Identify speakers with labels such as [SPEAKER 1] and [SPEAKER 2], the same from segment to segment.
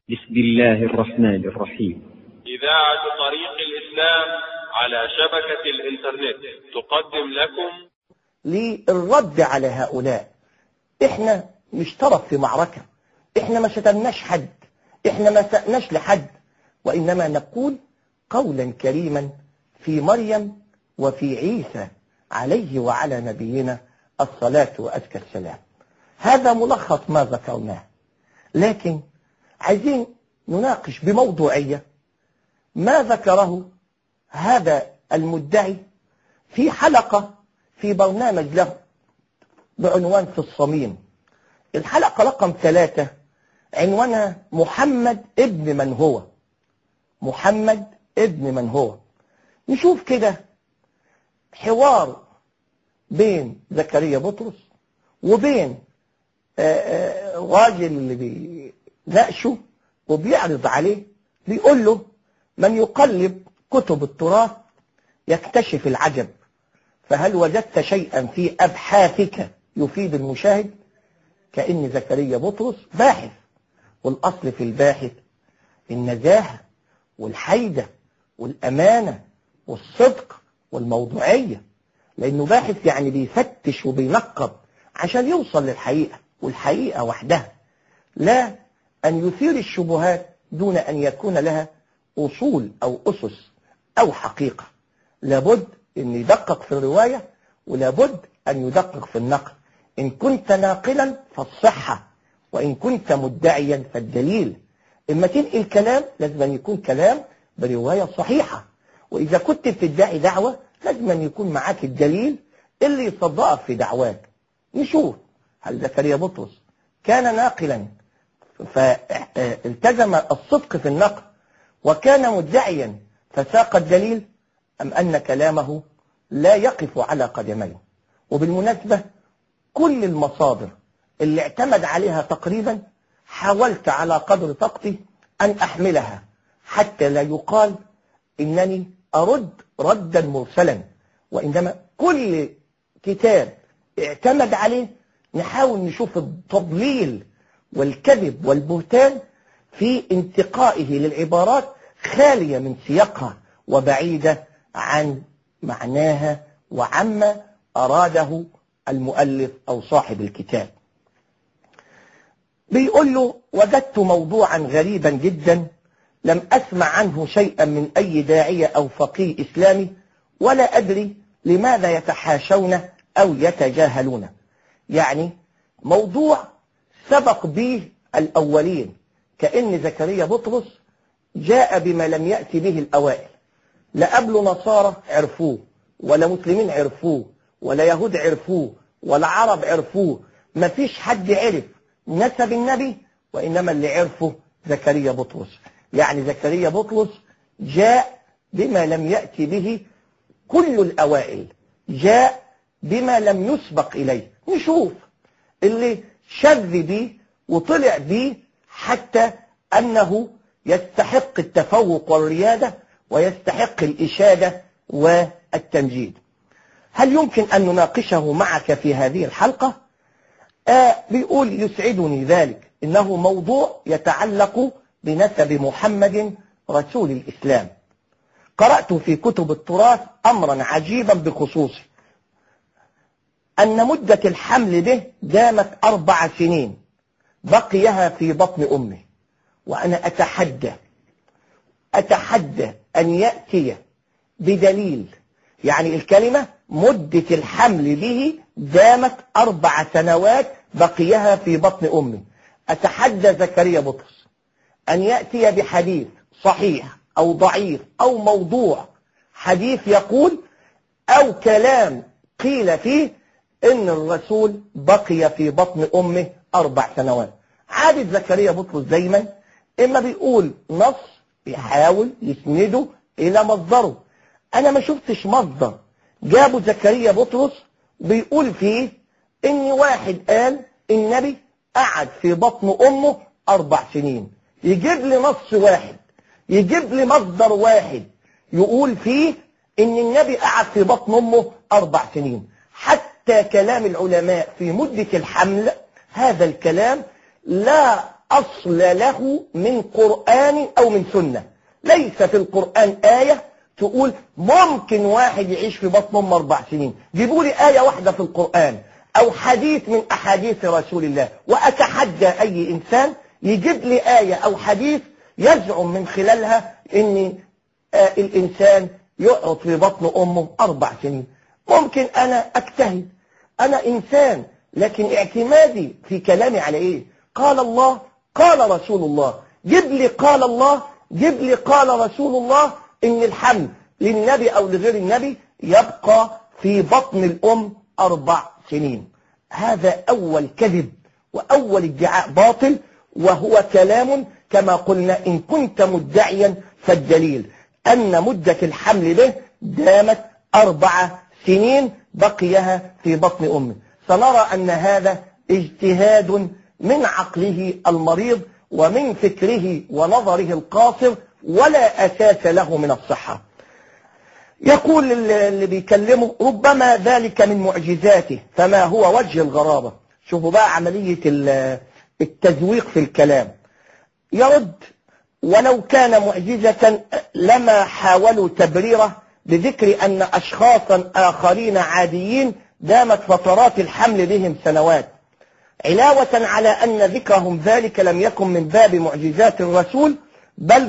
[SPEAKER 1] بسم الله الرحمن الرحيم.
[SPEAKER 2] إذاعة طريق الإسلام على شبكة الإنترنت تقدم لكم
[SPEAKER 3] للرد على هؤلاء. احنا مش طرف في معركة، احنا ما شتمناش حد، احنا ما سأناش لحد، وإنما نقول قولا كريما في مريم وفي عيسى عليه وعلى نبينا الصلاة وأزكى السلام. هذا ملخص ما ذكرناه، لكن عايزين نناقش بموضوعية ما ذكره هذا المدعي في حلقة في برنامج له بعنوان في الصميم. الحلقة رقم 3 عنوانها محمد ابن من هو. محمد ابن من هو. نشوف كده حوار بين زكريا بطرس وبين راجل اللي بيناقشه وبيعرض عليه، بيقول له: من يقلب كتب التراث يكتشف العجب، فهل وجدت شيئا في أبحاثك يفيد المشاهد؟ كأن زكريا بطرس باحث، والأصل في الباحث النزاهة والحيدة والأمانة والصدق والموضوعية، لأنه باحث يعني بيفتش وبينقب عشان يوصل للحقيقة، والحقيقة وحدها، لا أن يثير الشبهات دون أن يكون لها أصول أو أسس أو حقيقة. لابد أن يدقق في الرواية، ولابد أن يدقق في النقل. إن كنت ناقلا فالصحة، وإن كنت مدعيا فالدليل. إما تنقل كلام لازم أن يكون كلام برواية صحيحة، وإذا كنت بتدعي دعوة لازم أن يكون معاك الدليل اللي يصدقك في دعواك. نشوف هل زكريا بطرس كان ناقلا فالتزم الصدق في النقل وكان مدعيا فساق الدليل، أم أن كلامه لا يقف على قدمين. وبالمناسبة كل المصادر اللي اعتمد عليها تقريبا حاولت على قدر طاقتي أن أحملها حتى لا يقال إنني أرد ردا مرسلا، وإنما كل كتاب اعتمد عليه نحاول نشوف التضليل والكذب والبهتان في انتقائه للعبارات خالية من سياقها وبعيدة عن معناها وعما أراده المؤلف أو صاحب الكتاب. بيقول له: وجدت موضوعا غريبا جدا لم أسمع عنه شيئا من أي داعية أو فقيه إسلامي، ولا أدري لماذا يتحاشون أو يتجاهلون. يعني موضوع سبق به الأولين، كأن زكريا بطرس جاء بما لم يأتي به الأوائل. لا قبل نصارى عرفوه، ولا مسلمين عرفوه، ولا يهود عرفوه، ولا عرب عرفوه. ما فيش حد عرف نسب النبي، وإنما اللي عرفه زكريا بطرس. يعني زكريا بطرس جاء بما لم يأتي به كل الأوائل، جاء بما لم يسبق إليه. نشوف اللي شذ بيه وطلع بيه حتى أنه يستحق التفوق والريادة ويستحق الإشادة والتمجيد. هل يمكن أن نناقشه معك في هذه الحلقة؟ بيقول: يسعدني ذلك، إنه موضوع يتعلق بنسب محمد رسول الإسلام. قرأت في كتب التراث أمرا عجيبا بخصوصه، أن مدة الحمل به دامت 4 سنين بقيها في بطن أمه. وأنا أتحدى أن يأتي بدليل، يعني الكلمة مدة الحمل به دامت 4 سنوات بقيها في بطن أمه. أتحدى زكريا بطرس أن يأتي بحديث صحيح أو ضعيف أو موضوع، حديث يقول أو كلام قيل فيه إن الرسول بقي في بطن أمه 4 سنوات. عادة زكريا بطرس دايما إما بيقول نص بيحاول يسنده إلى مصدره. أنا ما شفتش مصدر جابوا زكريا بطرس بيقول فيه إن واحد قال النبي قعد في بطن أمه 4 سنين. يجيب لي نص واحد، يجيب لي مصدر واحد يقول فيه إن النبي قعد في بطن أمه 4 سنين. حتى كلام العلماء في مدة الحمل، هذا الكلام لا أصل له من قرآن أو من سنة. ليس في القرآن آية تقول ممكن واحد يعيش في بطن أمه 4 سنين. جيبوا لي آية واحدة في القرآن أو حديث من أحاديث رسول الله، وأتحدى أي إنسان يجيب لي آية أو حديث يزعم من خلالها إن الإنسان يقعد في بطن أمه 4 سنين. ممكن أنا أجتهد، أنا إنسان، لكن اعتمادي في كلامي على إيه؟ قال الله قال رسول الله. جيب لي قال الله، جيب لي قال رسول الله إن الحمل للنبي أو لغير النبي يبقى في بطن الأم 4 سنين. هذا أول كذب وأول ادعاء باطل، وهو كلام كما قلنا إن كنت مدعيا فالدليل أن مدة الحمل به دامت 4 سنين بقيها في بطن أمه. سنرى أن هذا اجتهاد من عقله المريض ومن فكره ونظره القاصر، ولا أساس له من الصحة. يقول اللي بيكلمه ربما ذلك من معجزاته، فما هو وجه الغرابة؟ شوفوا بقى عملية التزويق في الكلام. يرد ولو كان معجزة لما حاولوا تبريره بذكر أن أشخاصا آخرين عاديين دامت فترات الحمل بهم سنوات، علاوة على أن ذكرهم ذلك لم يكن من باب معجزات الرسول، بل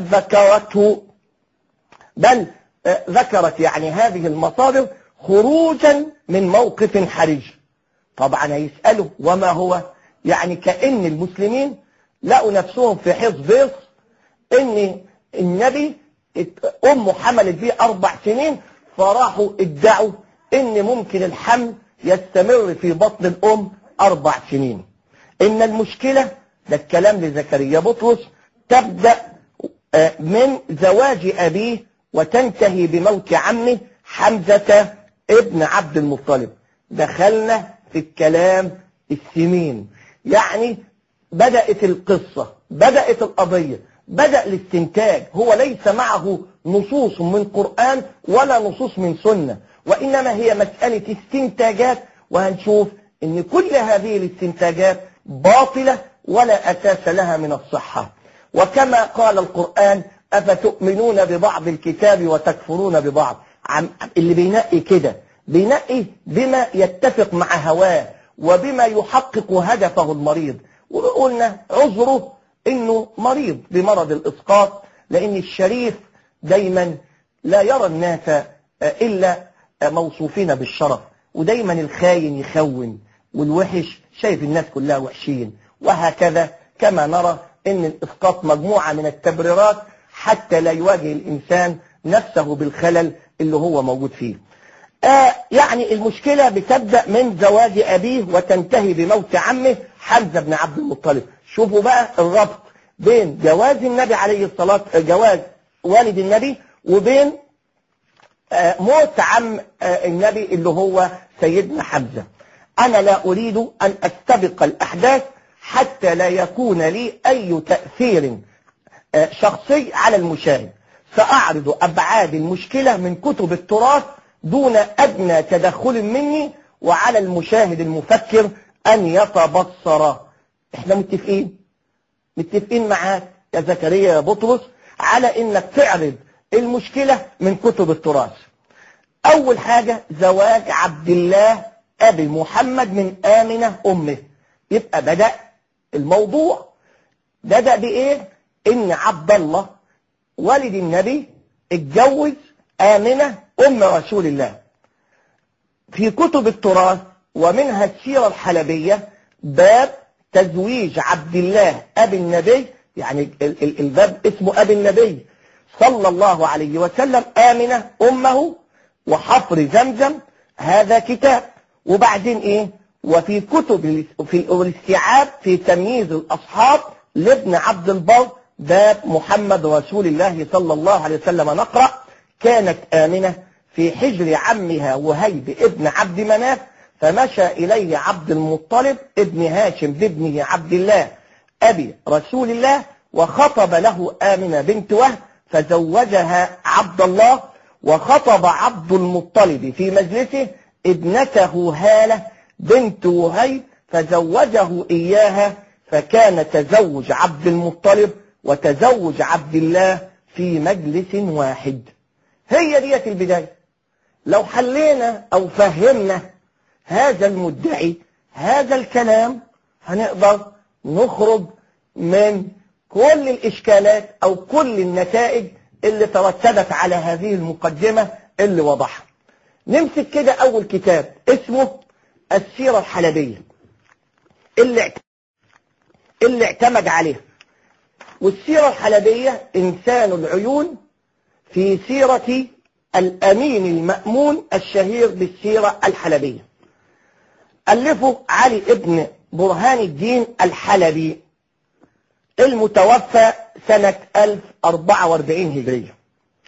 [SPEAKER 3] ذكرت يعني هذه المصادر خروجا من موقف حرج. طبعا هيسألوا وما هو؟ يعني كأن المسلمين لقوا نفسهم في حصن بيص ان النبي امه حملت بيه 4 سنين، فراحوا ادعوا ان ممكن الحمل يستمر في بطن الام 4 سنين. ان المشكلة، ده الكلام لزكريا بطرس، تبدأ من زواج ابيه وتنتهي بموت عمه حمزة ابن عبد المطلب. دخلنا في الكلام السمين، يعني بدأت القصة، بدأت القضية، بدأ الاستنتاج. هو ليس معه نصوص من قرآن ولا نصوص من سنة، وإنما هي مسألة استنتاجات، وهنشوف ان كل هذه الاستنتاجات باطلة ولا أساس لها من الصحة. وكما قال القرآن أفتؤمنون ببعض الكتاب وتكفرون ببعض. اللي بينقي كده بينقي بما يتفق مع هواه وبما يحقق هدفه المريض. وقلنا عذره انه مريض بمرض الاسقاط، لان الشريف دايما لا يرى الناس الا موصوفين بالشرف، ودايما الخاين يخون والوحش شايف الناس كلها وحشين. وهكذا كما نرى ان الاسقاط مجموعة من التبريرات حتى لا يواجه الانسان نفسه بالخلل اللي هو موجود فيه. يعني المشكلة بتبدأ من زواج أبيه وتنتهي بموت عمه حمزة بن عبد المطلب. شوفوا بقى الربط بين جواز النبي عليه الصلاة جواز والد النبي وبين موت عم النبي اللي هو سيدنا حمزة. أنا لا أريد أن أستبق الأحداث حتى لا يكون لي أي تأثير شخصي على المشاهد. سأعرض أبعاد المشكلة من كتب التراث دون أدنى تدخل مني، وعلى المشاهد المفكر أن يتبصر. احنا متفقين معاك يا زكريا يا بطرس على انك تعرض المشكلة من كتب التراث. اول حاجة زواج عبد الله ابي محمد من آمنة امه. يبقى بدأ الموضوع بدأ بايه؟ ان عبد الله والد النبي اتجوز آمنة ام رسول الله. في كتب التراث ومنها السيرة الحلبية باب تزويج عبد الله أبي النبي، يعني الباب اسمه أبي النبي صلى الله عليه وسلم آمنة أمه وحفر زمزم. هذا كتاب. وبعدين إيه؟ وفي كتب في الاستيعاب في تمييز الأصحاب لابن عبد البر باب محمد رسول الله صلى الله عليه وسلم نقرأ: كانت آمنة في حجر عمها وهيب ابن عبد مناف، فمشى إليه عبد المطلب ابن هاشم بابنه عبد الله أبي رسول الله، وخطب له آمنة بنت وهب فزوجها عبد الله، وخطب عبد المطلب في مجلسه ابنته هالة بنت وهيب فزوجه إياها، فكان تزوج عبد المطلب وتزوج عبد الله في مجلس واحد. هي ديت البداية. لو حلينا أو فهمنا هذا المدعي هذا الكلام هنقدر نخرج من كل الإشكالات أو كل النتائج اللي ترتبت على هذه المقدمة اللي وضحها. نمسك كده أول كتاب اسمه السيرة الحلبية اللي اعتمد عليها. والسيرة الحلبية إنسان العيون في سيرة الأمين المأمون الشهير بالسيرة الحلبية. ألفه علي ابن برهان الدين الحلبي المتوفى سنة 1044 هجرية.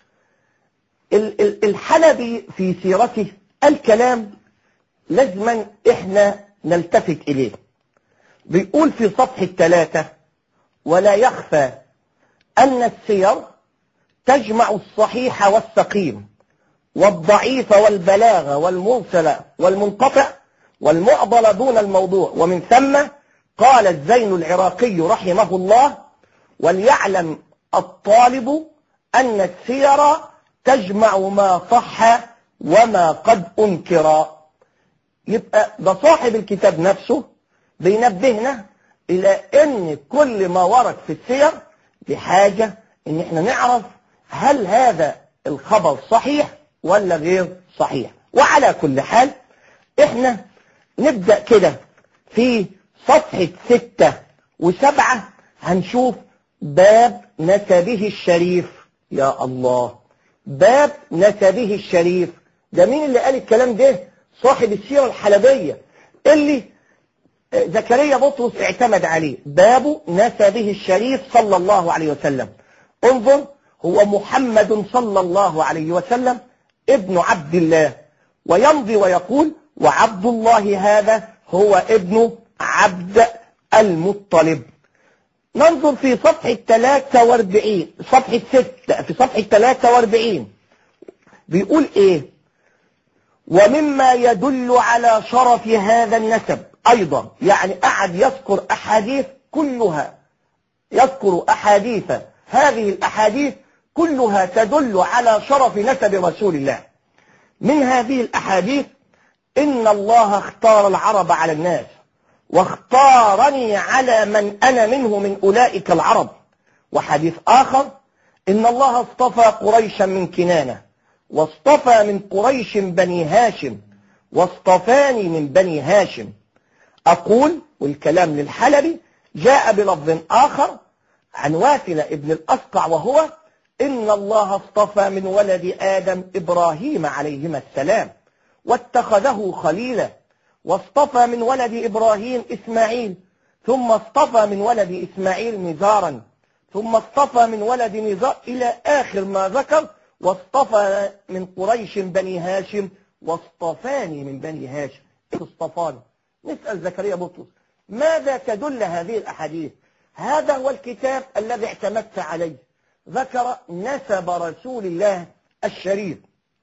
[SPEAKER 3] الحلبي في سيرته الكلام لازما احنا نلتفت إليه. بيقول في صفحة 3: ولا يخفى أن السير تجمع الصحيح والسقيم والضعيف والبلاغ والمرسل والمنقطع والمعضل دون الموضوع، ومن ثم قال الزين العراقي رحمه الله: وليعلم الطالب أن السير تجمع ما صح وما قد أنكر. يبقى ده صاحب الكتاب نفسه بينبهنا إلى أن كل ما ورد في السير بحاجة أن احنا نعرف هل هذا الخبر صحيح ولا غير صحيح. وعلى كل حال احنا نبدأ كده في صفحة 6 و7 هنشوف باب نسبه الشريف. يا الله، باب نسبه الشريف ده مين اللي قال الكلام ده؟ صاحب السيرة الحلبية اللي زكريا بطرس اعتمد عليه. باب نسبه الشريف صلى الله عليه وسلم. انظر، هو محمد صلى الله عليه وسلم ابن عبد الله، ويمضي ويقول: وعبد الله هذا هو ابن عبد المطلب. ننظر في صفحة 43 صفحة 6 في صفحة 43 بيقول ايه: ومما يدل على شرف هذا النسب ايضا، يعني قعد يذكر احاديث كلها، يذكر احاديث، هذه الاحاديث كلها تدل على شرف نسب رسول الله. من هذه الاحاديث: إن الله اختار العرب على الناس واختارني على من أنا منه من أولئك العرب. وحديث آخر: إن الله اصطفى قريشا من كنانة واصطفى من قريش بني هاشم واصطفاني من بني هاشم. أقول، والكلام للحلبي، جاء بلفظ آخر عن واثلة ابن الأسقع وهو: إن الله اصطفى من ولد آدم إبراهيم عليهما السلام واتخذه خليلا، واصطفى من ولد إبراهيم إسماعيل، ثم اصطفى من ولد إسماعيل نزارا، ثم اصطفى من ولد نزار إلى آخر ما ذكر: واصطفى من قريش بني هاشم واصطفاني من بني هاشم. اصطفاني. نسأل زكريا بطرس: ماذا تدل هذه الأحاديث؟ هذا هو الكتاب الذي اعتمدت عليه، ذكر نسب رسول الله الشريف.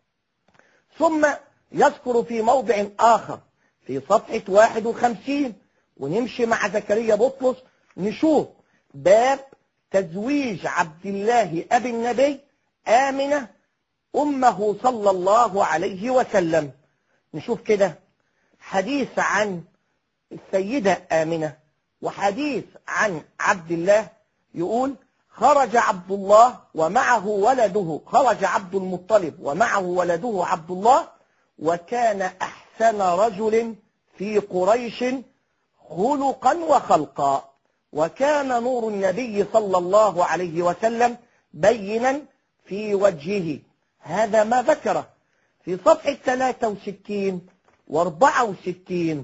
[SPEAKER 3] ثم يذكر في موضع آخر في صفحة 51، ونمشي مع زكريا بطرس نشوف باب تزويج عبد الله أبي النبي آمنة أمه صلى الله عليه وسلم. نشوف كده حديث عن السيدة آمنة وحديث عن عبد الله. يقول: خرج عبد الله ومعه ولده، خرج عبد المطلب ومعه ولده عبد الله، وكان أحسن رجل في قريش خلقا وخلقا، وكان نور النبي صلى الله عليه وسلم بينا في وجهه. هذا ما ذكره في صفحة 63 و64.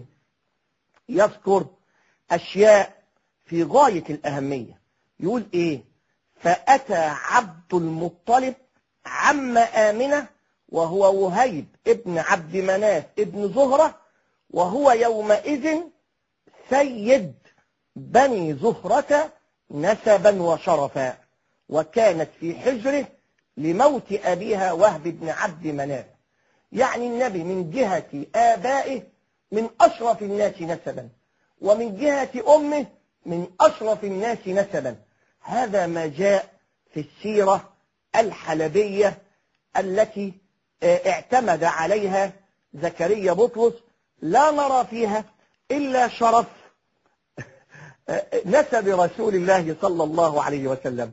[SPEAKER 3] يذكر أشياء في غاية الأهمية. يقول إيه: فأتى عبد المطلب عم آمنة وهو وهيب ابن عبد مناف ابن زهرة، وهو يومئذ سيد بني زهرة نسبا وشرفا، وكانت في حجره لموت أبيها وهب بن عبد مناف. يعني النبي من جهة آبائه من أشرف الناس نسبا، ومن جهة أمه من أشرف الناس نسبا. هذا ما جاء في السيرة الحلبية التي اعتمد عليها زكريا بطرس، لا نرى فيها إلا شرف نسب رسول الله صلى الله عليه وسلم.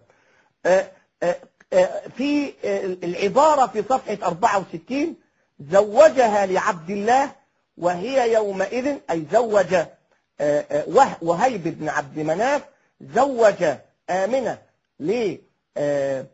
[SPEAKER 3] في العبارة في صفحة 64 زوجها لعبد الله وهي يومئذ، أي زوج وهيب بن عبد مناف زوج آمنة لعبد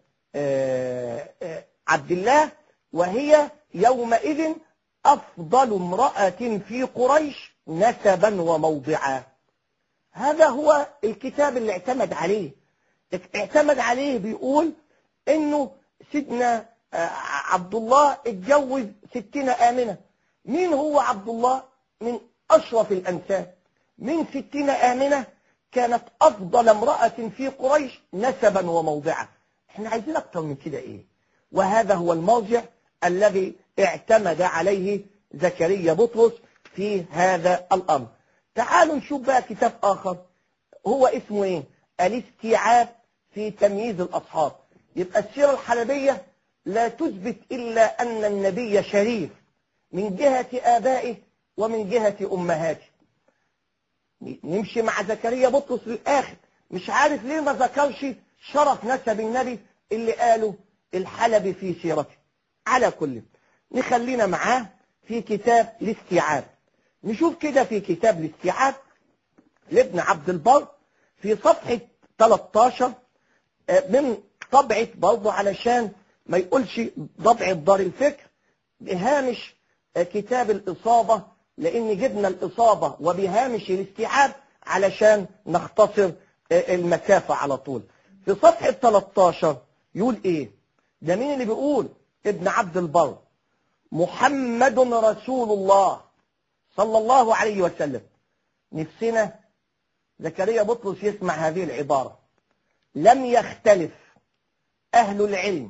[SPEAKER 3] الله وهي يومئذ أفضل امرأة في قريش نسبا وموضعا. هذا هو الكتاب اللي اعتمد عليه بيقول انه سيدنا عبد الله اتجوز 60 آمنة. مين هو عبد الله؟ من أشرف الأنساب. من 60 آمنة كانت أفضل امرأة في قريش نسبا وموضعا. احنا عايزين أكتر من كده ايه؟ وهذا هو المرجع الذي اعتمد عليه زكريا بطرس في هذا الأمر. تعالوا نشوف بقى كتاب آخر هو اسمه ايه؟ الاستيعاب في تمييز الأصحاب. يبقى السيرة الحلبية لا تثبت إلا أن النبي شريف من جهة آبائه ومن جهة أمهاته. نمشي مع زكريا بطرس للآخر. مش عارف ليه ما ذكرش شرف نسب النبي اللي قاله الحلبي في سيرته. على كل نخلينا معاه في كتاب الاستيعاب. نشوف كده في كتاب الاستيعاب لابن عبد البر في صفحة 13 من طبعة برضه علشان ما يقولش طبعة دار الفكر بهامش كتاب الإصابة، لأن جبنا الإصابة وبهامش الاستيعاب علشان نختصر المسافة على طول. في صفحة 13 يقول إيه؟ ده مين اللي بيقول؟ ابن عبد البر. محمد رسول الله صلى الله عليه وسلم. نفسنا زكريا بطرس يسمع هذه العبارة. لم يختلف أهل العلم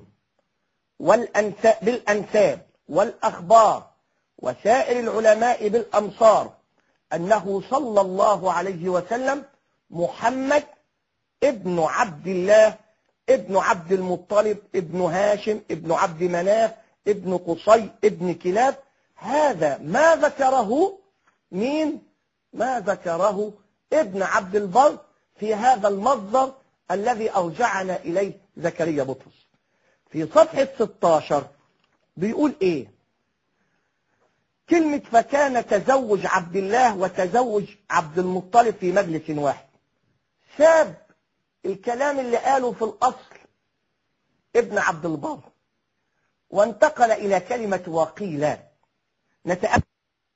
[SPEAKER 3] بالأنساب والأخبار وسائر العلماء بالأمصار أنه صلى الله عليه وسلم محمد ابن عبد الله ابن عبد المطلب ابن هاشم ابن عبد مناف ابن قصي ابن كلاب. هذا ما ذكره مين؟ ما ذكره ابن عبد البر في هذا المصدر الذي أرجعنا إليه زكريا بطرس. في صفحة 16 بيقول إيه؟ كلمة فكان تزوج عبد الله وتزوج عبد المطلب في مجلس واحد. ساب الكلام اللي قاله في الأصل ابن عبد البر وانتقل إلى كلمة وقيل. نتأكد.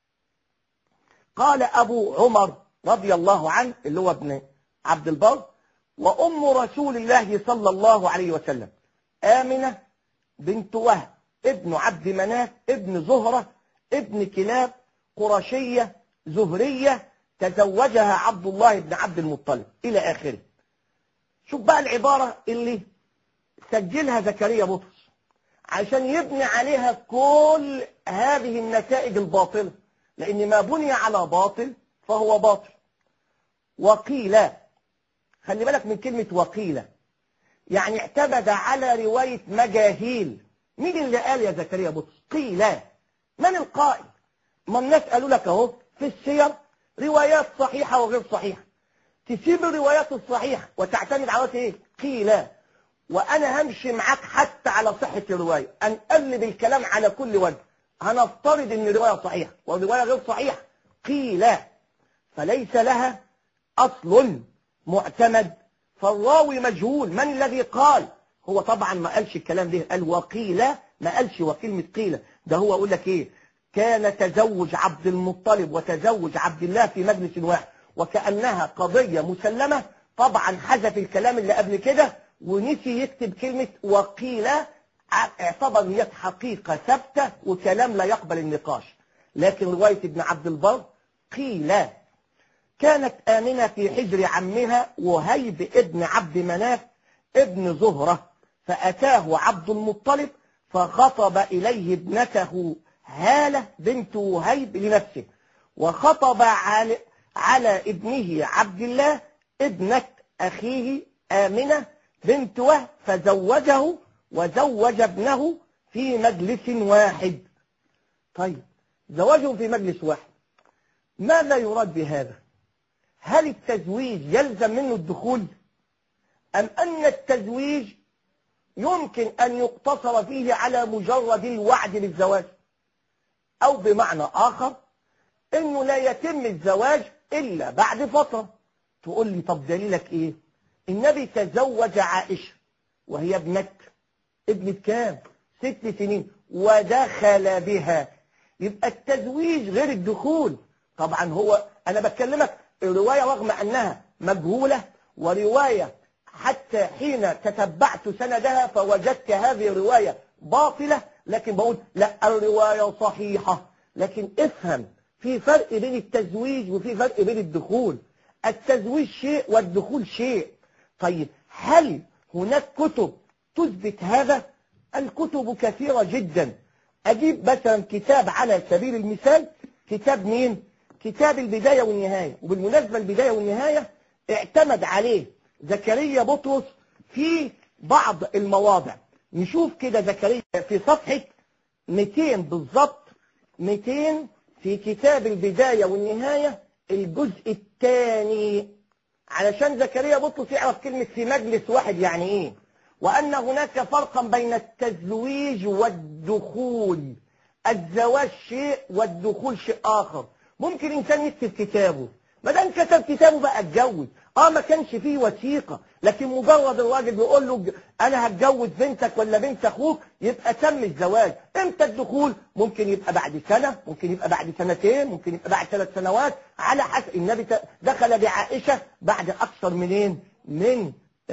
[SPEAKER 3] قال أبو عمر رضي الله عنه اللي هو ابن عبد البر وأم رسول الله صلى الله عليه وسلم آمنة بنت وهب ابن عبد مناف ابن زهرة ابن كلاب قرشية زهرية تزوجها عبد الله بن عبد المطلب إلى آخره. شوف بقى العبارة اللي سجلها زكريا بطرس عشان يبني عليها كل هذه النتائج الباطلة، لأن ما بني على باطل فهو باطل. وقيل، خلي بالك من كلمة وقيل، يعني اعتمد على رواية مجاهيل. مين اللي قال يا زكريا بطرس؟ قيل. من القائل؟ ما الناس قالوا لك اهو في السير روايات صحيحة وغير صحيحة. تسيب الروايات الصحيحة وتعتمد على ايه؟ قيل. وانا همشي معاك حتى على صحة الرواية، انقلب الكلام على كل وجه. هنفترض ان الرواية صحيحة والرواية غير صحيحة. قيل، فليس لها اصل معتمد، فالراوي مجهول. من الذي قال؟ هو طبعا ما قالش الكلام ده، قال وقيل، ما قالش وكلمة قيل. ده هو يقول لك ايه؟ كان تزوج عبد المطلب وتزوج عبد الله في مجلس واحد وكأنها قضية مسلمة. طبعا حذف الكلام اللي قبل كده ونسي يكتب كلمة وقيل، اعتبر ان هي حقيقة ثابتة وكلام لا يقبل النقاش. لكن رواية ابن عبد البر قيل كانت آمنة في حجر عمها وهيب ابن عبد مناف ابن زهرة، فأتاه عبد المطلب فخطب إليه ابنته هالة بنت وهيب لنفسه، وخطب على ابنه عبد الله ابنة أخيه آمنة بنت وهب فزوجه وزوج ابنه في مجلس واحد. طيب زواجه في مجلس واحد ماذا يراد بهذا؟ هل التزويج يلزم منه الدخول أم أن التزويج يمكن أن يقتصر فيه على مجرد الوعد بالزواج؟ أو بمعنى آخر أنه لا يتم الزواج إلا بعد فترة. تقول لي طب دليلك إيه؟ النبي تزوج عائشة وهي ابنة كام؟ 6 سنين ودخل بها. يبقى التزويج غير الدخول. طبعا هو أنا بكلمك رواية رغم أنها مجهولة، ورواية حتى حين تتبعت سندها فوجدت هذه الرواية باطلة، لكن بقول لا الرواية صحيحة. لكن افهم في فرق بين التزويج وفي فرق بين الدخول. التزويج شيء والدخول شيء. طيب هل هناك كتب تثبت هذا؟ الكتب كثيرة جدا. أجيب مثلا كتاب على سبيل المثال، كتاب مين؟ كتاب البداية والنهاية. وبالمناسبة البداية والنهاية اعتمد عليه زكريا بطرس في بعض المواضع. نشوف كده زكريا في صفحة 200 بالضبط، 200 في كتاب البداية والنهاية الجزء الثاني، علشان زكريا بطرس يعرف كلمة في مجلس واحد يعني ايه، وأن هناك فرقا بين التزويج والدخول. الزواج شيء والدخول شيء آخر. ممكن إنسان يكتب كتابه، ما دام كتب كتابه بقى اتجوز، ما كانش فيه وثيقة، لكن مجرد الراجل بيقول له أنا هتجوز بنتك ولا بنت أخوك يبقى تم الزواج. إمتى الدخول؟ ممكن يبقى بعد سنة، ممكن يبقى بعد سنتين، ممكن يبقى بعد 3 سنوات، على حسب. النبي دخل بعائشة بعد أكثر من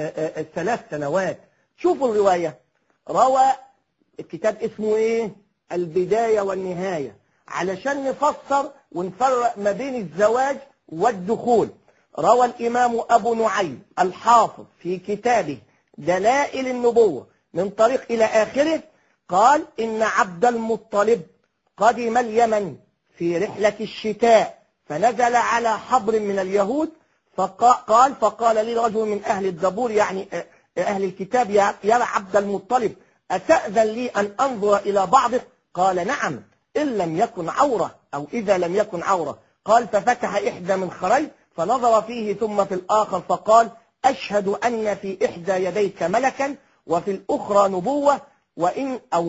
[SPEAKER 3] 3 سنوات. شوفوا الرواية. روى الكتاب اسمه ايه؟ البداية والنهاية، علشان نفسر ونفرق ما بين الزواج والدخول. روى الإمام أبو نعيم الحافظ في كتابه دلائل النبوة من طريق إلى آخره، قال إن عبد المطلب قدم اليمن في رحلة الشتاء فنزل على حبر من اليهود، فقال لي رجل من أهل الدبور يعني أهل الكتاب يا عبد المطلب أتأذن لي أن أنظر إلى بعضك؟ قال نعم إن لم يكن عورة أو إذا لم يكن عورة. قال ففتح إحدى من خري فنظر فيه ثم في الآخر فقال أشهد أن في إحدى يديك ملكا وفي الأخرى نبوة، وإن أو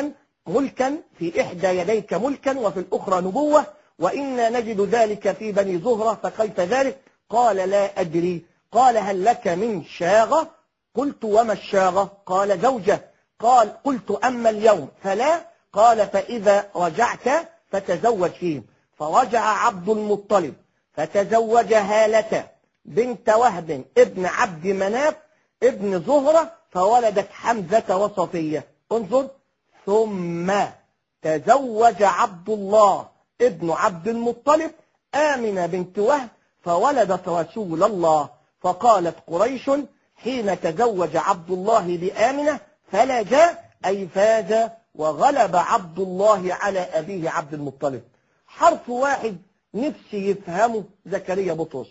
[SPEAKER 3] ملكا في إحدى يديك ملكا وفي الأخرى نبوة، وإنا نجد ذلك في بني زهرة فكيف ذلك؟ قال لا أدري. قال هل لك من شاغة؟ قلت وما الشاغة؟ قال زوجة. قال قلت أما اليوم فلا. قال فإذا رجعت فتزوج فيه. فرجع عبد المطلب فتزوج هالة بنت وهب ابن عبد مناف ابن زهرة فولدت حمزة وصفية. انظر. ثم تزوج عبد الله ابن عبد المطلب آمنة بنت وهب فولدت رسول الله. فقالت قريش حين تزوج عبد الله بآمنة فلجا أي فاز وغلب عبد الله على أبيه عبد المطلب. حرف واحد نفسي يفهمه زكريا بطرس.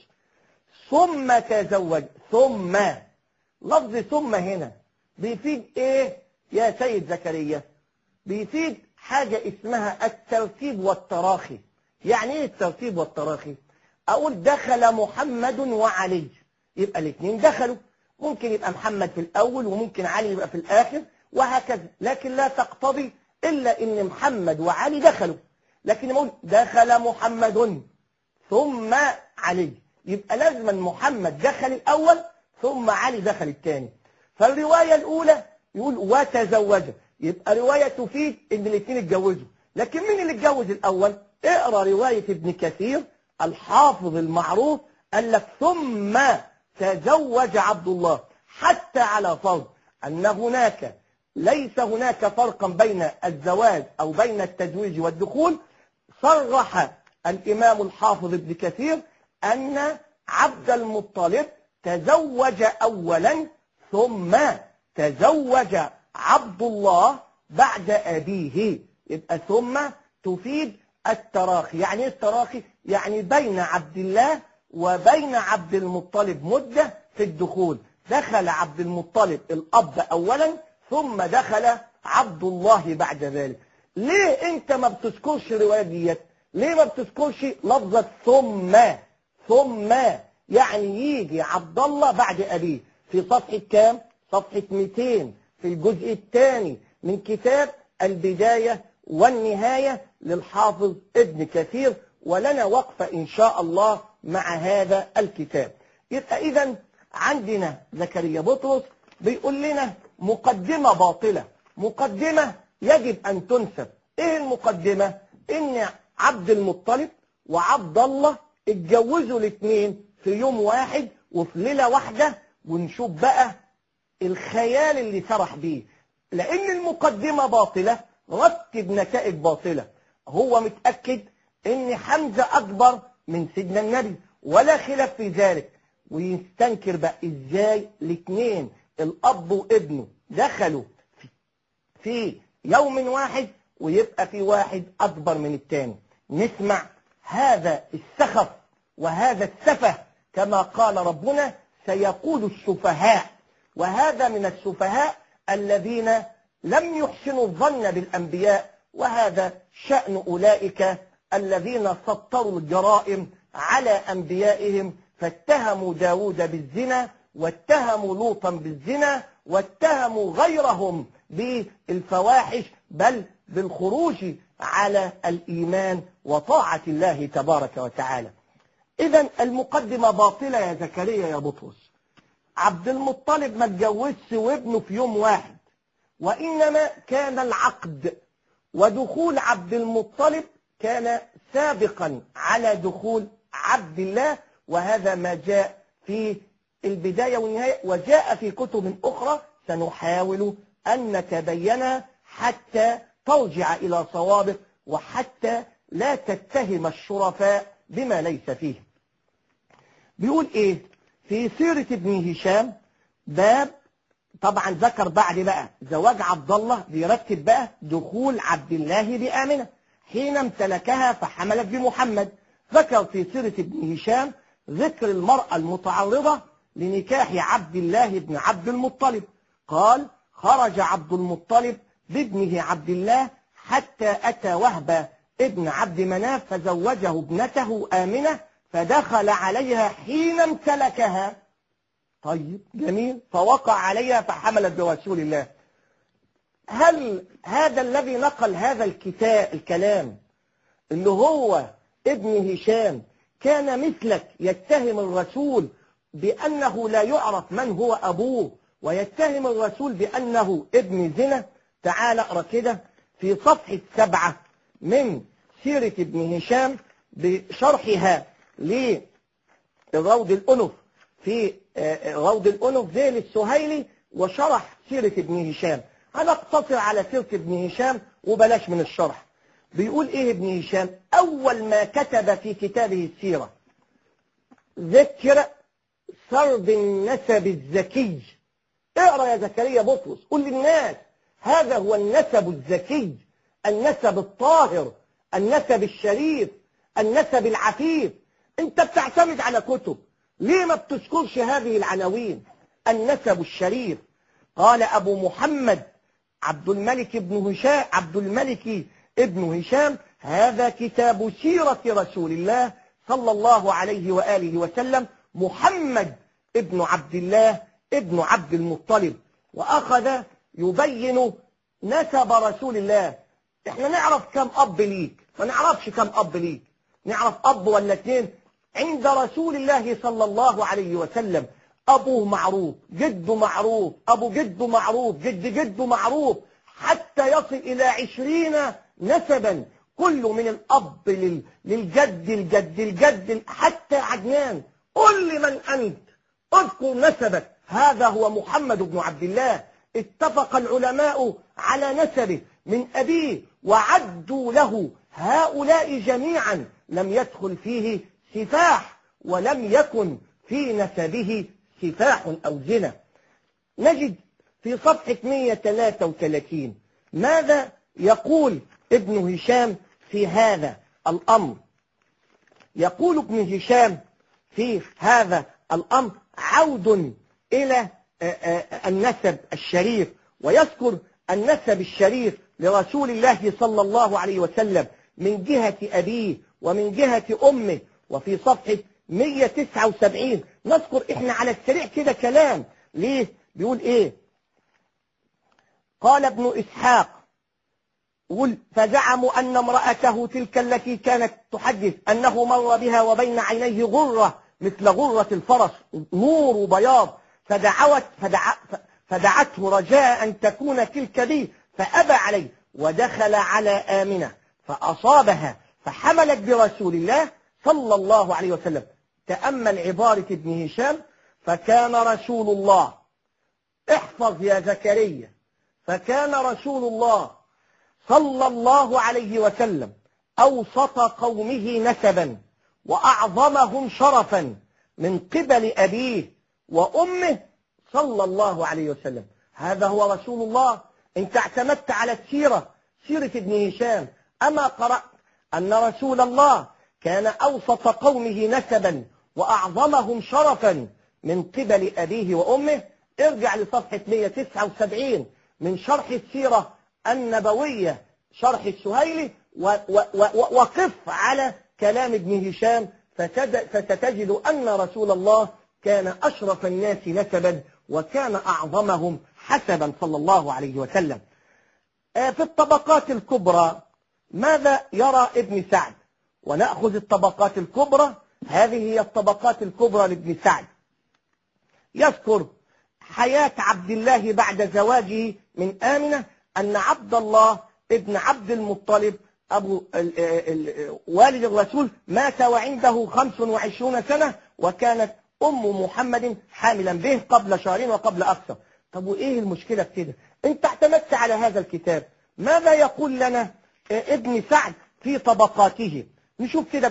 [SPEAKER 3] ثم تزوج. ثم لفظ ثم هنا بيفيد ايه يا سيد زكريا؟ بيفيد حاجة اسمها الترتيب والتراخي. يعني ايه الترتيب والتراخي؟ اقول دخل محمد وعلي يبقى الاثنين دخلوا، ممكن يبقى محمد في الاول وممكن علي يبقى في الاخر وهكذا، لكن لا تقتضي الا ان محمد وعلي دخلوا. لكن نقول دخل محمد ثم علي يبقى لازم محمد دخل الاول ثم علي دخل الثاني. فالرواية الاولى يقول وتزوج يبقى رواية تفيد ان الاثنين اتجوزوا، لكن مين اللي اتجوز الاول؟ اقرا رواية ابن كثير الحافظ المعروف قال لك ثم تزوج عبد الله، حتى على فرض ان ليس هناك فرقا بين الزواج او بين التزويج والدخول. صرح الامام الحافظ ابن كثير ان عبد المطلب تزوج اولا ثم تزوج عبد الله بعد ابيه. يبقى ثم تفيد التراخي. يعني ايه التراخي؟ يعني بين عبد الله وبين عبد المطلب مدة في الدخول. دخل عبد المطلب الأب أولا ثم دخل عبد الله بعد ذلك. ليه انت ما بتذكرش رواية ديت؟ ليه ما بتذكرش لفظة ثم يعني يجي عبد الله بعد أبيه؟ في صفحة كام؟ صفحة 200 في الجزء الثاني من كتاب البداية والنهاية للحافظ ابن كثير، ولنا وقفة إن شاء الله مع هذا الكتاب. يبقى إذن عندنا زكريا بطرس بيقول لنا مقدمة باطلة، مقدمة يجب أن تنسب. إيه المقدمة؟ إن عبد المطلب وعبد الله اتجوزوا الاثنين في يوم واحد وفي ليلة واحدة، ونشوف بقى الخيال اللي سرح بيه. لأن المقدمة باطلة رتب نتائج باطلة. هو متأكد إن حمزة أكبر من سيدنا النبي ولا خلاف في ذلك، ويستنكر بقى إزاي الاثنين الأب وابنه دخلوا في يوم واحد ويبقى في واحد أكبر من الثاني. نسمع هذا السخف وهذا السفه، كما قال ربنا سيقول السفهاء، وهذا من السفهاء الذين لم يحسنوا الظن بالأنبياء، وهذا شأن أولئك الذين سطروا الجرائم على أنبيائهم، فاتهموا داود بالزنا واتهموا لوطا بالزنا واتهموا غيرهم بالفواحش، بل بالخروج على الإيمان وطاعة الله تبارك وتعالى. إذن المقدمة باطلة يا زكريا يا بطرس. عبد المطلب ما اتجوزش وابنه في يوم واحد، وإنما كان العقد ودخول عبد المطلب كان سابقا على دخول عبد الله، وهذا ما جاء في البداية والنهاية وجاء في كتب أخرى سنحاول أن نتبينها حتى ترجع إلى صوابك، وحتى لا تتهم الشرفاء بما ليس فيه. بيقول إيه في سيرة ابن هشام؟ باب طبعا ذكر بعد بقى زواج عبد الله، بيرتب بقى دخول عبد الله بآمنة حين امتلكها فحملت بمحمد. ذكر في سيرة ابن هشام ذكر المرأة المتعرضة لنكاح عبد الله بن عبد المطلب. قال خرج عبد المطلب بابنه عبد الله حتى أتى وهب ابن عبد مناف فزوجه ابنته آمنة فدخل عليها حين امتلكها. طيب جميل، فوقع عليها فحملت برسول الله. هل هذا الذي نقل هذا الكلام اللي هو ابن هشام كان مثلك يتهم الرسول بأنه لا يعرف من هو أبوه، ويتهم الرسول بأنه ابن زنا؟ تعال اقرأ كده في صفحة 7 من سيرة ابن هشام بشرحها لروض الأنف، في روض الأنف ذيل السهيلي وشرح سيرة ابن هشام. هنقتصر على سيرة ابن هشام وبلاش من الشرح. بيقول ايه ابن هشام؟ أول ما كتب في كتابه السيرة ذكر سرد النسب الزكي. اقرأ يا زكريا بطرس، قل للناس هذا هو النسب الزكي، النسب الطاهر، النسب الشريف، النسب العفيف. انت بتعتمد على كتب، ليه ما بتذكرش هذه العناوين؟ النسب الشريف. قال أبو محمد عبد الملك ابن هشام هذا كتاب سيرة رسول الله صلى الله عليه وآله وسلم محمد ابن عبد الله ابن عبد المطلب. وأخذ يبين نسب رسول الله. احنا نعرف كم أب ليك، ما نعرفش كم أب ليك، نعرف أب ولا اتنين. عند رسول الله صلى الله عليه وسلم أبوه معروف، جده معروف، أبو جده معروف، جده معروف، حتى يصل إلى 20 نسبا، كل من الأب للجد الجد حتى عدنان. قل لي من أنت، اذكر نسبك. هذا هو محمد بن عبد الله. اتفق العلماء على نسبه من أبيه وعدوا له هؤلاء جميعا، لم يدخل فيه سفاح ولم يكن في نسبه سفاح أو زنا. نجد في صفحة 133 ماذا يقول ابن هشام في هذا الأمر. يقول ابن هشام في هذا الأمر عود إلى النسب الشريف، ويذكر النسب الشريف لرسول الله صلى الله عليه وسلم من جهة أبيه ومن جهة أمه. وفي صفحة 179 نذكر إحنا على السريع كده كلام ليه بيقول إيه. قال ابن إسحاق يقول فزعموا أن امرأته تلك التي كانت تحدث أنه مر بها وبين عينيه غرة مثل غرة الفرس نور وبياض، فدعته رجاء أن تكون تلك به فأبى عليه، ودخل على آمنة فأصابها فحملت برسول الله صلى الله عليه وسلم. تأمل عبارة ابن هشام فكان رسول الله، احفظ يا زكريا، فكان رسول الله صلى الله عليه وسلم أوسط قومه نسبا وأعظمهم شرفا من قبل أبيه وأمه صلى الله عليه وسلم. هذا هو رسول الله. انت اعتمدت على السيرة، سيرة ابن هشام، أما قرأت أن رسول الله كان أوسط قومه نسبا وأعظمهم شرفا من قبل أبيه وأمه. ارجع لصفحة 179 من شرح السيرة النبوية شرح السهيلي وقف على كلام ابن هشام فستجد أن رسول الله كان أشرف الناس نسبا وكان أعظمهم حسبا صلى الله عليه وسلم. في الطبقات الكبرى ماذا يرى ابن سعد؟ ونأخذ الطبقات الكبرى، هذه هي الطبقات الكبرى لابن سعد. يذكر حياة عبد الله بعد زواجه من آمنة، أن عبد الله ابن عبد المطلب أبو والد الرسول مات وعنده 25 سنة، وكانت أم محمد حاملا به قبل شهرين وقبل أكثر. طب وإيه المشكلة في كده؟ أنت اعتمدت على هذا الكتاب، ماذا يقول لنا ابن سعد في طبقاته؟ نشوف كده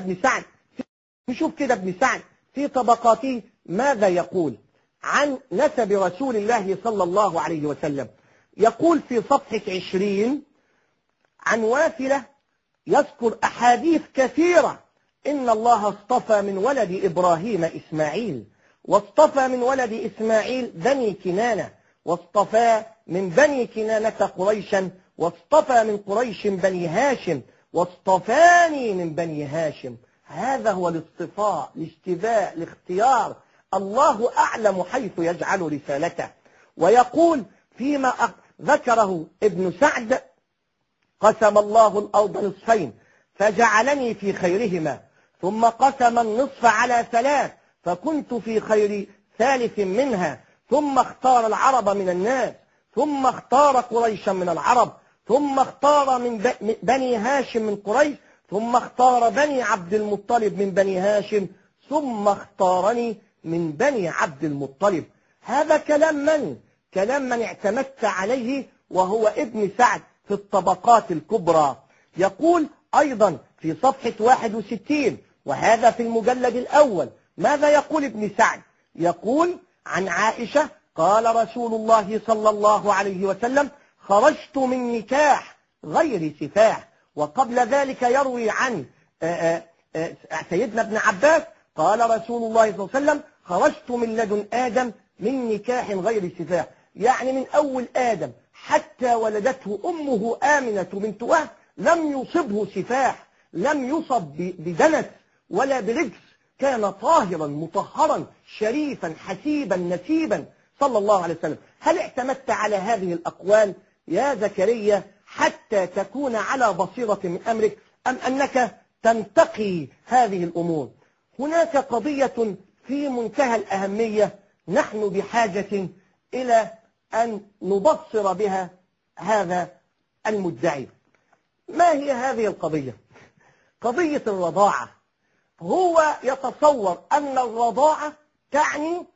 [SPEAKER 3] ابن سعد في طبقاته ماذا يقول عن نسب رسول الله صلى الله عليه وسلم. يقول في صفحة 20 عن واثلة يذكر أحاديث كثيرة: إن الله اصطفى من ولد إبراهيم إسماعيل، واصطفى من ولد إسماعيل بني كنانة، واصطفى من بني كنانة قريشا، واصطفى من قريش بني هاشم، واصطفاني من بني هاشم. هذا هو الاصطفاء، الاشتباء، الاختيار. الله أعلم حيث يجعل رسالته. ويقول فيما ذكره ابن سعد: قسم الله الأرض نصفين فجعلني في خيرهما، ثم قسم النصف على 3 فكنت في خير 3 منها، ثم اختار العرب من الناس، ثم اختار قريشا من العرب، ثم اختار من بني هاشم من قريش، ثم اختار بني عبد المطلب من بني هاشم، ثم اختارني من بني عبد المطلب. هذا كلام من اعتمدت عليه، وهو ابن سعد في الطبقات الكبرى. يقول أيضا في صفحة 61، وهذا في المجلد الأول، ماذا يقول ابن سعد؟ يقول عن عائشة: قال رسول الله صلى الله عليه وسلم: خرجت من نكاح غير سفاح. وقبل ذلك يروي عن سيدنا ابن عباس: قال رسول الله صلى الله عليه وسلم: خرجت من لدن آدم من نكاح غير سفاح. يعني من أول آدم حتى ولدته أمه آمنة بنت وهب لم يصبه سفاح، لم يصب بدنس ولا برجس، كان طاهرا مطهرا شريفا حسيبا نسيبا صلى الله عليه وسلم. هل اعتمدت على هذه الأقوال يا زكريا حتى تكون على بصيرة من أمرك، أم أنك تنتقي هذه الأمور؟ هناك قضية في منتهى الأهمية نحن بحاجة إلى أن نبصر بها هذا المدعي. ما هي هذه القضية؟ قضية الرضاعة. هو يتصور أن الرضاعة تعني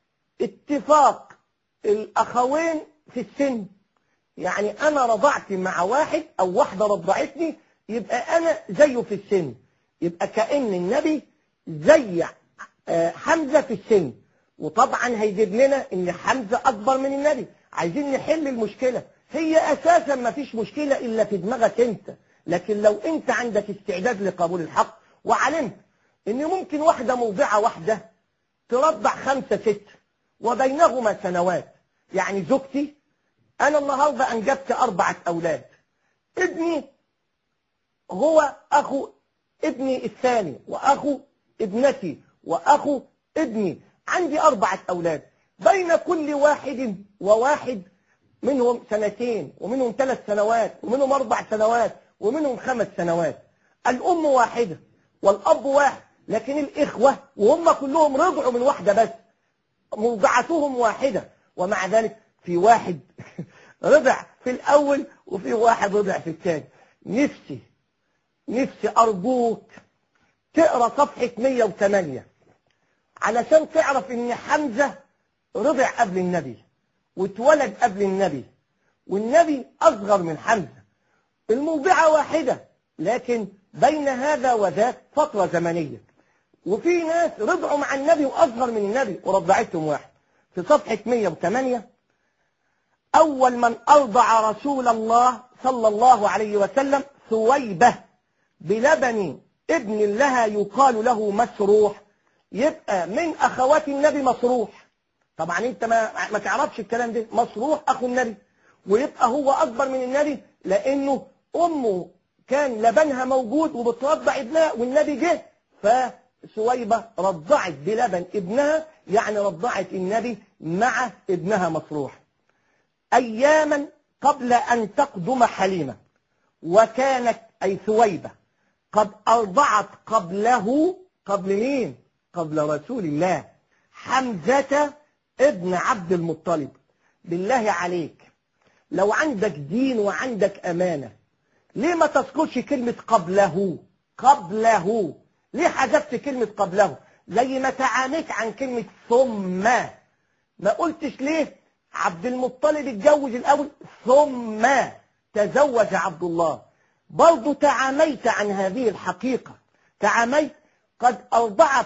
[SPEAKER 3] اتفاق الأخوين في السن، يعني أنا رضعت مع واحد أو واحدة رضعتني يبقى أنا زيه في السن، يبقى كأن النبي زي حمزة في السن. وطبعا هيجيب لنا ان حمزة اكبر من النبي. عايزين نحل المشكلة. هي اساسا ما فيش مشكلة الا في دماغك انت، لكن لو انت عندك استعداد لقبول الحق وعلمت ان ممكن واحدة موضعة واحدة ترضع 5 6 وبينهما سنوات. يعني زوجتي انا النهاردة انجبت 4 اولاد، ابني هو اخو ابني الثاني واخو ابنتي واخو ابني، عندي 4 اولاد، بين كل واحد وواحد منهم 2 ومنهم 3 سنوات ومنهم 4 سنوات ومنهم 5 سنوات. الام واحدة والاب واحد، لكن الاخوة وهم كلهم رضعوا من واحدة بس، موضعتهم واحدة، ومع ذلك في واحد رضع في الاول وفي واحد رضع في الثاني. نفسي ارجوك تقرا صفحة 108 علشان تعرف ان حمزة رضع قبل النبي واتولد قبل النبي، والنبي اصغر من حمزة. الموضعة واحدة لكن بين هذا وذاك فترة زمنية، وفي ناس رضعوا مع النبي واصغر من النبي ورضعتهم واحد. في صفحة 108 اول من ارضع رسول الله صلى الله عليه وسلم ثويبة بلبن ابن لها يقال له مسروح، يبقى من اخوات النبي مسروح. طبعا انت ما تعرفش الكلام ده، مسروح اخو النبي، ويبقى هو اكبر من النبي لانه امه كان لبنها موجود وبترضع ابنها والنبي جه، فسويبة رضعت بلبن ابنها، يعني رضعت النبي مع ابنها مسروح. اياما قبل ان تقدم حليمة، وكانت اي ثويبة قد ارضعت قبله، قبل مين؟ قبل رسول الله، حمزة ابن عبد المطلب. بالله عليك لو عندك دين وعندك امانة ليه ما تذكرش كلمة قبله؟ قبله ليه حذفت كلمة قبله؟ زي ما تعانيت عن كلمة ثم، ما قلتش ليه عبد المطلب اتجوز الاول ثم تزوج عبد الله؟ برضو تعاميت عن هذه الحقيقة، تعاميت قد أرضعت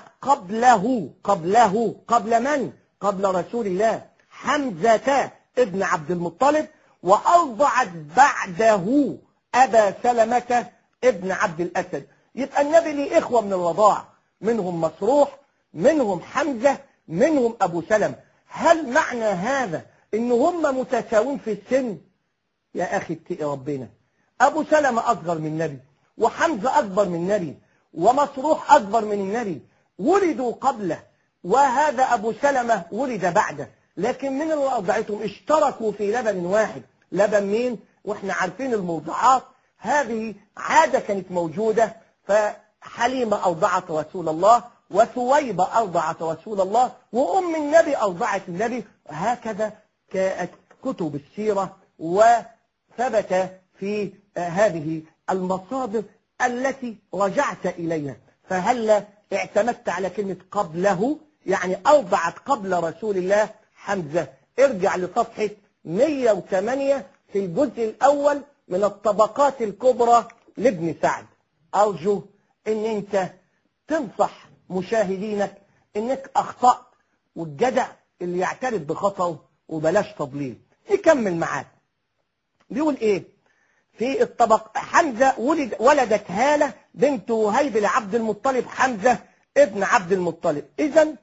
[SPEAKER 3] قبل من؟ قبل رسول الله، حمزة ابن عبد المطلب، وأرضعت بعده أبا سلمة ابن عبد الأسد. يبقى النبي ليه إخوة من الرضاع، منهم مسروح، منهم حمزة، منهم أبو سلمة. هل معنى هذا إن هم متساوين في السن؟ يا أخي اتقي ربنا، أبو سلمة أصغر من النبي، وحمزة أكبر من النبي، ومسروح أكبر من النبي، ولدوا قبله، وهذا أبو سلمة ولد بعده، لكن من اللي أرضعتهم اشتركوا في لبن واحد. لبن مين؟ وإحنا عارفين المرضعات هذه عادة كانت موجودة، فحليمة أرضعت رسول الله، وثويبة أرضعت رسول الله، وأم النبي أرضعت النبي. هكذا كانت كتب السيرة، وثبت في هذه المصادر التي رجعت إليها. فهل اعتمدت على كلمة قبله؟ يعني أرضعت قبل رسول الله حمزة. ارجع لصفحة 108 في الجزء الأول من الطبقات الكبرى لابن سعد. أرجو أن أنت تنصح مشاهدينك أنك أخطأت، والجدع اللي يعترف بخطأه وبلاش تضليل. نكمل معاك. بيقول إيه في الطبق؟ حمزة ولدت هالة بنت وهيب لعبد المطلب حمزة ابن عبد المطلب. إذن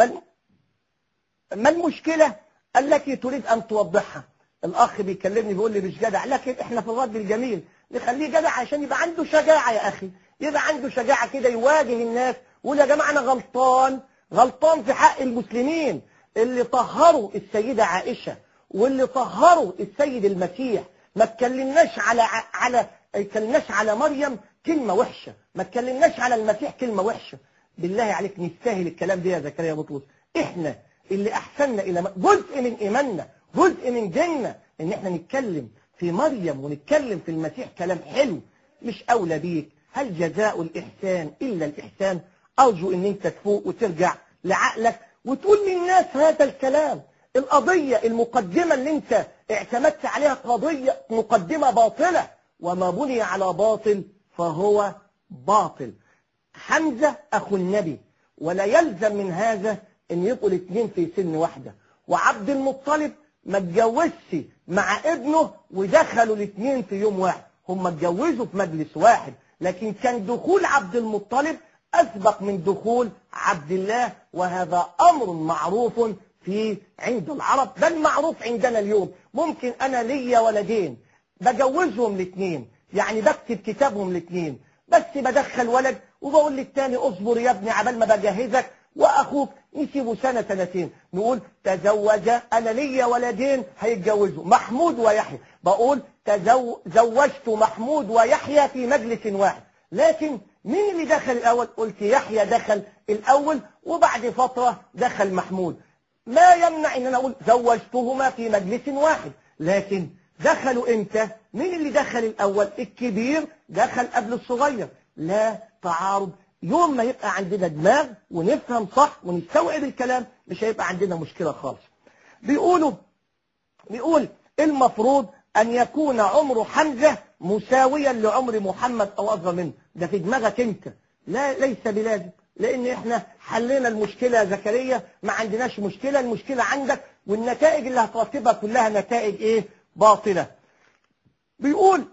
[SPEAKER 3] ما المشكلة التي تريد أن توضحها؟ الأخ بيكلمني بيقول لي مش جدع، لكن إحنا في الرد الجميل نخليه جدع عشان يبقى عنده شجاعة. يا أخي يبقى عنده شجاعة كده يواجه الناس ويقول يا جماعة أنا غلطان في حق المسلمين اللي طهروا السيدة عائشة واللي طهروا السيد المسيح. ما تكلمناش على مريم كلمة وحشة، ما تكلمناش على المسيح كلمة وحشة. بالله عليك نستاهل الكلام ده يا زكريا بطرس؟ احنا اللي احسننا الى جزء من ايماننا، جزء من ديننا، ان احنا نتكلم في مريم ونتكلم في المسيح كلام حلو. مش اولى بيك؟ هل جزاء الاحسان الا الاحسان؟ ارجو ان انت تفوق وترجع لعقلك وتقول للناس هذا الكلام. القضية المقدمة اللي انت اعتمدت عليها قضية مقدمة باطلة، وما بني على باطل فهو باطل. حمزة اخو النبي، ولا يلزم من هذا ان يبقوا الاثنين في سن واحدة. وعبد المطلب ما اتجوزش مع ابنه ودخلوا الاثنين في يوم واحد، هم اتجوزوا في مجلس واحد، لكن كان دخول عبد المطلب أسبق من دخول عبد الله، وهذا أمر معروف عند العرب، بل معروف عندنا اليوم. ممكن أنا ليا ولدين بجوزهم الاثنين، يعني بكتب كتابهم الاثنين، بس بدخل ولد وبقول للتاني اصبر يا ابني عبال ما بجهزك، واخوك يسيبوا سنة سنتين، نقول تزوج، انا ليا ولدين هيتجوزوا محمود ويحيى، بقول زوجت محمود ويحيى في مجلس واحد. لكن مين اللي دخل الاول؟ قلت يحيى دخل الاول وبعد فترة دخل محمود. ما يمنع ان انا اقول زوجتهما في مجلس واحد، لكن دخلوا امتى؟ مين اللي دخل الاول؟ الكبير دخل قبل الصغير، لا تعارض. يوم ما يبقى عندنا دماغ ونفهم صح ونستوعب الكلام مش هيبقى عندنا مشكلة خالص. بيقول المفروض ان يكون عمر حمزة مساويا لعمر محمد او اصغر منه. ده في دماغك انت، لا ليس بلازم، لان احنا حلينا المشكلة يا زكريا، ما عندناش مشكلة، المشكلة عندك، والنتائج اللي هترتبها كلها نتائج ايه؟ باطلة. بيقول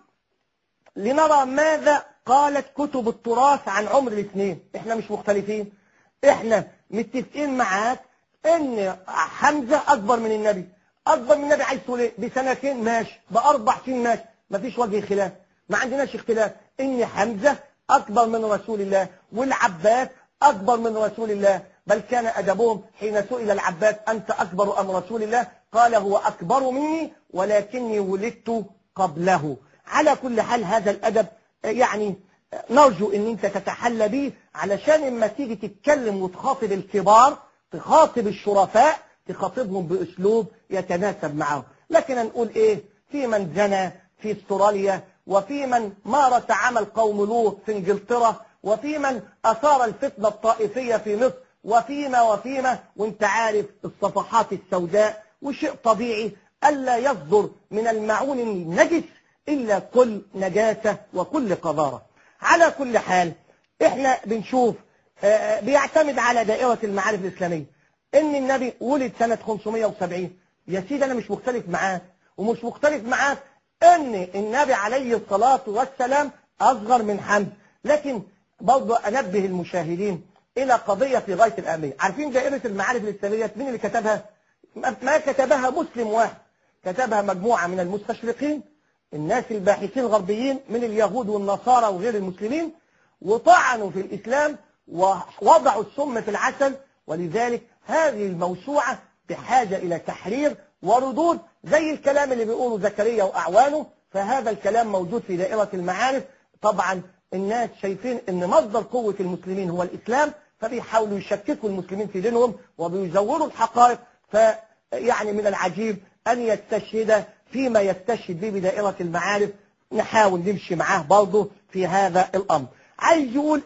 [SPEAKER 3] لنرى ماذا قالت كتب التراث عن عمر الاثنين. احنا مش مختلفين، احنا متفقين معاك ان حمزة اكبر من النبي. اكبر من النبي عايز تقول ايه؟ بسنتين ماشي، باربع سنين ماشي، مفيش وجه خلاف، ما عندناش اختلاف ان حمزة اكبر من رسول الله، والعباس اكبر من رسول الله، بل كان ادبهم حين سئل العباس انت اكبر ام رسول الله؟ قال هو اكبر مني ولكني ولدت قبله. على كل حال هذا الادب يعني نرجو ان انت تتحلى به، علشان اما تيجي تتكلم وتخاطب الكبار، تخاطب الشرفاء، تخاطبهم باسلوب يتناسب معهم. لكن نقول ايه؟ في من زنى في استراليا، وفي من مارس عمل قوم لوط في انجلترا، وفي من اثار الفتنة الطائفية في مصر، وفيما وانت عارف الصفحات السوداء. وشيء طبيعي الا يصدر من المعون النجس إلا كل نجاسة وكل قذارة. على كل حال إحنا بنشوف بيعتمد على دائرة المعارف الإسلامية إن النبي ولد سنة 570. يا سيدي أنا مش مختلف معاك، ومش مختلف معاك إن النبي عليه الصلاة والسلام أصغر من حمزة، لكن برضه أنبه المشاهدين إلى قضية في غاية الأهمية. عارفين دائرة المعارف الإسلامية مين اللي كتبها؟ ما كتبها مسلم واحد، كتبها مجموعة من المستشرقين، الناس الباحثين الغربيين من اليهود والنصارى وغير المسلمين، وطعنوا في الإسلام ووضعوا السم في العسل. ولذلك هذه الموسوعة بحاجة إلى تحرير وردود، زي الكلام اللي بيقوله زكريا وأعوانه. فهذا الكلام موجود في دائرة المعارف. طبعا الناس شايفين ان مصدر قوة المسلمين هو الإسلام، فبيحاولوا يشككوا المسلمين في دينهم وبيزوروا الحقائق. فيعني من العجيب أن يستشهد فيما يستشهد به بدائرة المعارف. نحاول نمشي معاه برضه في هذا الأمر. عايز يقول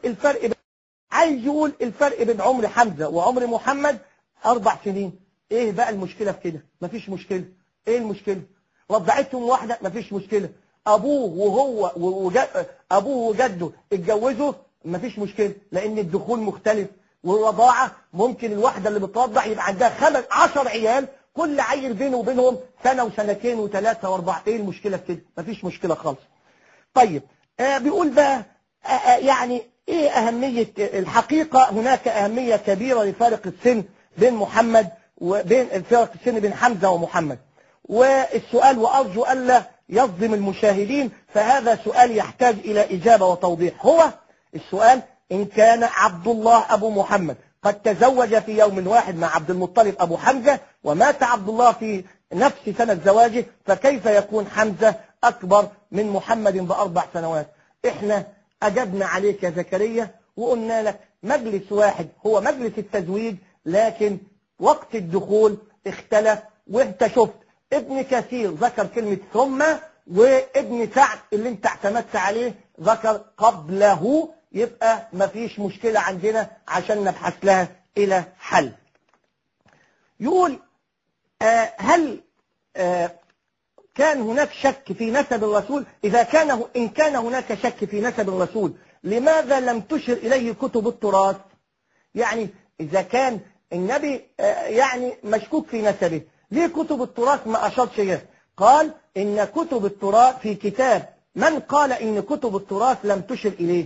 [SPEAKER 3] الفرق بين عمر حمزة وعمر محمد 4 سنين. ايه بقى المشكلة في كده؟ مفيش مشكلة. ايه المشكلة؟ رضعتهم واحدة، مفيش مشكلة. ابوه وجده اتجوزوا، مفيش مشكلة، لان الدخول مختلف. والرضاعة ممكن الواحدة اللي بترضع يبقى عندها 10 عيال، كل عيل بينه وبينهم سنة وسنتين وثلاثة واربعة. ايه المشكلة في كده؟ مفيش مشكلة خالص. طيب بيقول بقى يعني ايه اهمية الحقيقة؟ هناك اهمية كبيرة لفارق السن بين محمد وبين فارق السن بين حمزة ومحمد. والسؤال، وارجو الا يصدم المشاهدين، فهذا سؤال يحتاج الى اجابة وتوضيح. هو السؤال: ان كان عبد الله ابو محمد قد تزوج في يوم واحد مع عبد المطلب ابو حمزة، ومات عبد الله في نفس سنة زواجه، فكيف يكون حمزة اكبر من محمد ب4 سنوات؟ احنا اجبنا عليك يا زكريا وقلنا لك مجلس واحد هو مجلس التزويج، لكن وقت الدخول اختلف. وانت شفت ابن كثير ذكر كلمة ثم، وابن سعد اللي انت اعتمدت عليه ذكر قبله. يبقى مفيش مشكلة عندنا عشان نبحث لها الى حل. يقول هل كان هناك شك في نسب الرسول؟ إن كان هناك شك في نسب الرسول، لماذا لم تشر إليه كتب التراث؟ يعني إذا كان النبي يعني مشكوك في نسبه، ليه كتب التراث ما أشرتش إليه؟ قال إن كتب التراث في كتاب من قال إن كتب التراث لم تشر إليه؟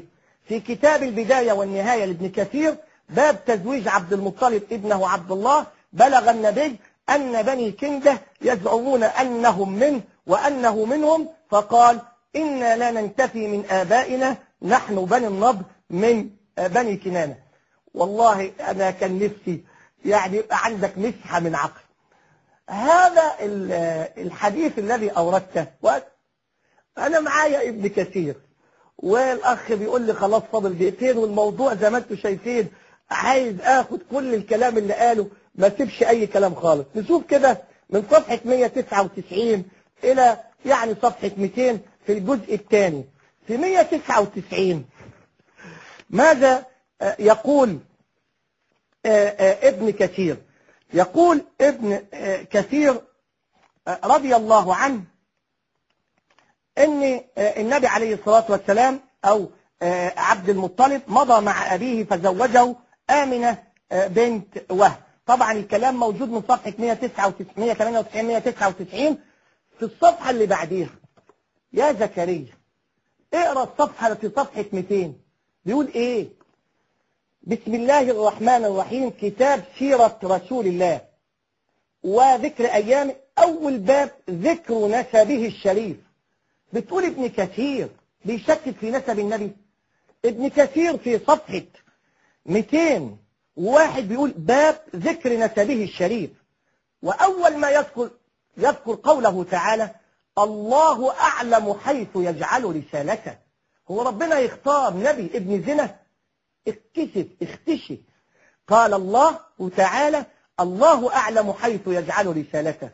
[SPEAKER 3] في كتاب البداية والنهاية لابن كثير باب تزويج عبد المطلب ابنه عبد الله، بلغ النبي أن بني كندة يزعمون أنهم منه وأنه منهم، فقال إنا لا ننتفي من آبائنا، نحن بني النضر من بني كنانة. والله أنا كان نفسي يعني يبقى عندك مسحة من عقل. هذا الحديث الذي أوردته، وأنا معايا ابن كثير والأخ بيقول لي خلاص فاضل دقيقتين، والموضوع زي ما انتم شايفين عايز آخد كل الكلام اللي قاله، ما سيبش أي كلام خالص. نشوف كده من صفحة 199 إلى يعني صفحة 200 في الجزء الثاني. في 199 ماذا يقول ابن كثير؟ يقول ابن كثير رضي الله عنه ان النبي عليه الصلاة والسلام او عبد المطلب مضى مع ابيه فزوجه آمنة بنت وهب. طبعا الكلام موجود من صفحة 198 في الصفحة اللي بعديها. يا زكريا اقرأ الصفحة في صفحة 200 بيقول ايه؟ بسم الله الرحمن الرحيم، كتاب سيرة رسول الله وذكر أيام، أول باب ذكر نسبه الشريف. بتقول ابن كثير بيشكك في نسب النبي. ابن كثير في صفحة 201 بيقول باب ذكر نسبه الشريف، وأول ما يذكر قوله تعالى الله أعلم حيث يجعل رسالته. هو ربنا يختار نبي ابن زنا؟ اختشي. قال الله تعالى الله أعلم حيث يجعل رسالته.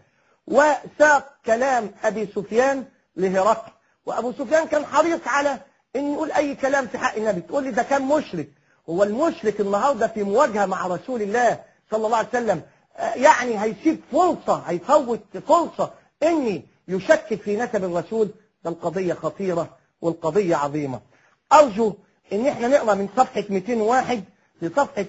[SPEAKER 3] وساق كلام أبي سفيان لهرقل، وأبو سفيان كان حريص على أن يقول أي كلام في حق النبي. تقول لي ده كان مشرك. هو المشرك النهاردة في مواجهة مع رسول الله صلى الله عليه وسلم يعني هيسيب فرصة، هيفوت فرصة أن يشكك في نسب الرسول؟ ده القضية خطيرة والقضية عظيمة. أرجو ان احنا نقرأ من صفحة 201 لصفحة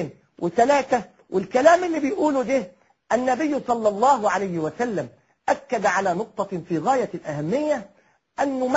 [SPEAKER 3] 203، والكلام اللي بيقوله ده النبي صلى الله عليه وسلم أكد على نقطة في غاية الأهمية، أنه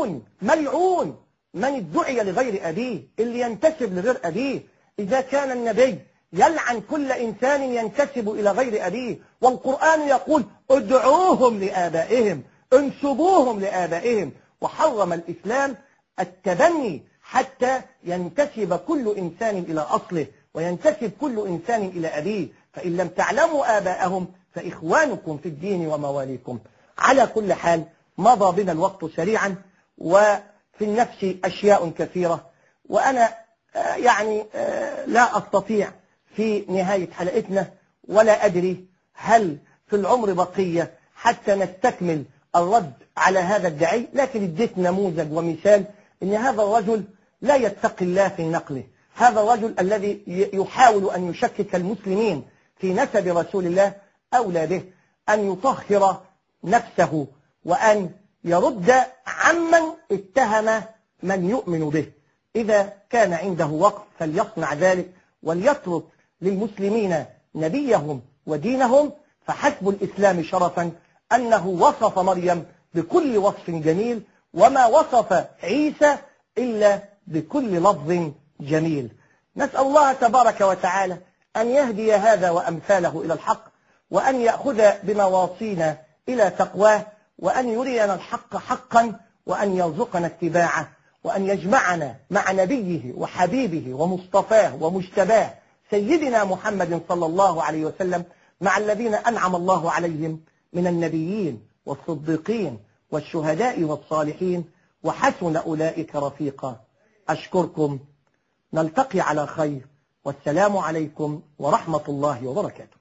[SPEAKER 3] ملعون من ادعي لغير أبيه، اللي ينتسب لغير أبيه. إذا كان النبي يلعن كل إنسان ينتسب إلى غير أبيه، والقرآن يقول ادعوهم لآبائهم، انسبوهم لآبائهم، وحرم الإسلام التبني حتى ينتسب كل إنسان إلى أصله وينتسب كل إنسان إلى أبيه. فإن لم تعلموا آباءهم فإخوانكم في الدين ومواليكم. على كل حال مضى بنا الوقت سريعا، وفي النفس أشياء كثيرة، وأنا يعني لا أستطيع في نهاية حلقتنا ولا أدري هل في العمر بقية حتى نستكمل الرد على هذا الداعي، لكن اديت نموذج ومثال ان هذا الرجل لا يتقي الله في نقله. هذا الرجل الذي يحاول ان يشكك المسلمين في نسب رسول الله أولى به أن يطهر نفسه وأن يرد عمن اتهم من يؤمن به. إذا كان عنده وقت فليصنع ذلك، وليترك للمسلمين نبيهم ودينهم. فحسب الإسلام شرفا أنه وصف مريم بكل وصف جميل، وما وصف عيسى إلا بكل لفظ جميل. نسأل الله تبارك وتعالى أن يهدي هذا وأمثاله إلى الحق، وأن يأخذ بنواصينا إلى تقواه، وأن يرينا الحق حقا، وأن يرزقنا اتباعه، وأن يجمعنا مع نبيه وحبيبه ومصطفاه ومجتباه سيدنا محمد صلى الله عليه وسلم مع الذين أنعم الله عليهم من النبيين والصديقين والشهداء والصالحين، وحسن أولئك رفيقا. أشكركم، نلتقي على خير، والسلام عليكم ورحمة الله وبركاته.